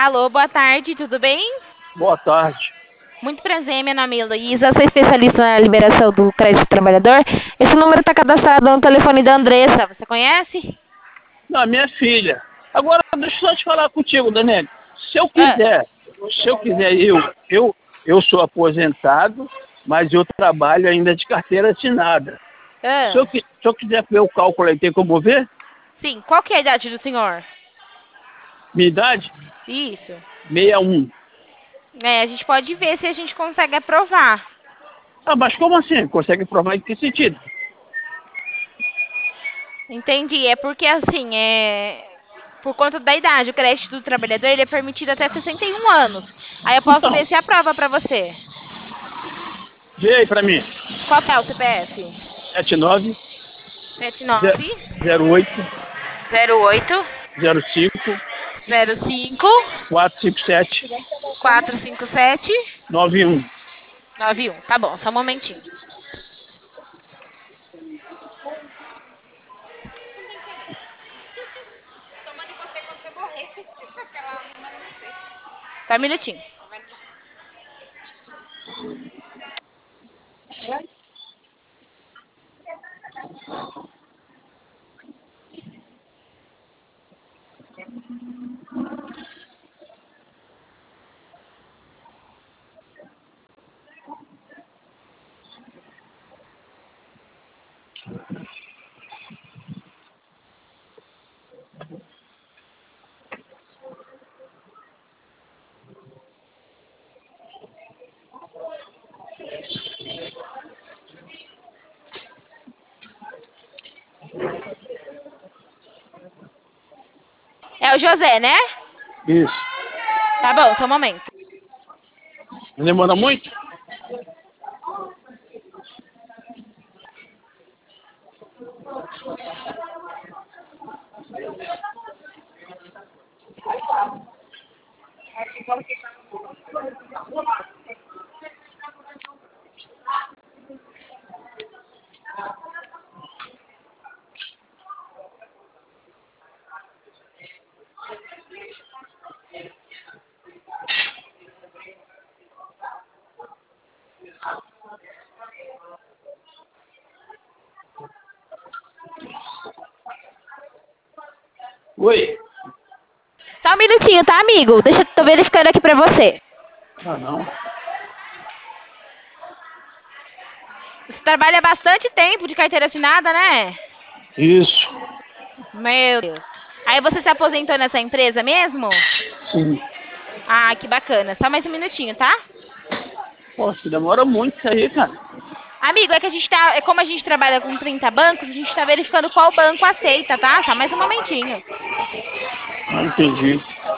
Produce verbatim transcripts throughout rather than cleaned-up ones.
Alô, boa tarde, tudo bem? Boa tarde. Muito prazer, meu nome é Heloísa, sou especialista na liberação do crédito do trabalhador. Esse número está cadastrado no telefone da Andressa, você conhece? Não, minha filha. Agora, deixa eu só te falar contigo, Daniel. Se eu Ah, quiser, se eu quiser, eu, eu, eu sou aposentado, mas eu trabalho ainda de carteira assinada. Se eu, ah. qui- se eu quiser ver o cálculo aí, tem como ver? Sim, qual que é a idade do senhor? Minha idade? Isso. sessenta e um. É, a gente pode ver se a gente consegue aprovar. Ah, mas como assim? Consegue provar em que sentido? Entendi, é porque assim, é... Por conta da idade, o crédito do trabalhador ele é permitido até sessenta e um anos. Aí eu posso Então, ver se aprova para você. vê aí pra mim. Qual que é o C P F? sete nove Sete nove zero oito zero oito zero cinco zero cinco quatro cinco sete quatro cinco sete nove um. nove um. Tá bom, só um momentinho. Só um minutinho. É o José, né? Isso. Tá bom, só um momento. Não demora muito? Oi. Só um minutinho, tá, amigo? Deixa eu tô verificando aqui pra você. Ah, não. Você trabalha bastante tempo de carteira assinada, né? Isso. Meu Deus. Aí você se aposentou nessa empresa mesmo? Sim. Ah, que bacana. Só mais um minutinho, tá? Poxa, demora muito isso aí, cara. Amigo, é que a gente tá. É como a gente trabalha com trinta bancos, a gente tá verificando qual banco aceita, tá? Só mais um momentinho. Não entendi.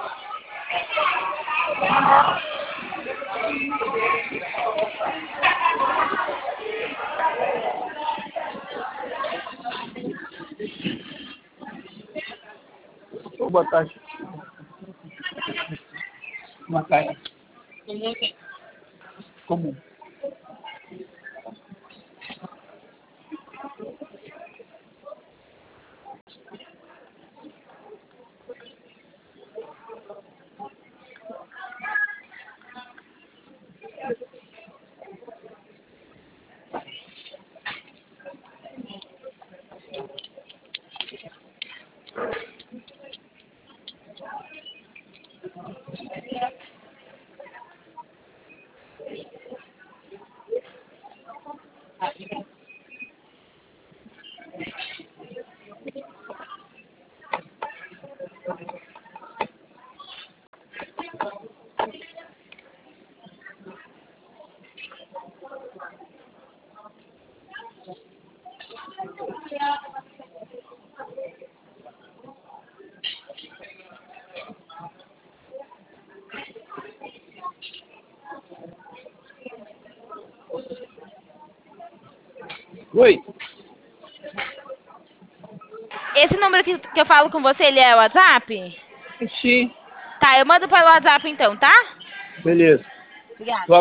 Vou botar aqui. Uma caixa. Comum. Oi. Esse número que, que eu falo com você, ele é o WhatsApp? Sim. Tá, eu mando pelo WhatsApp então, tá? Beleza. Obrigada.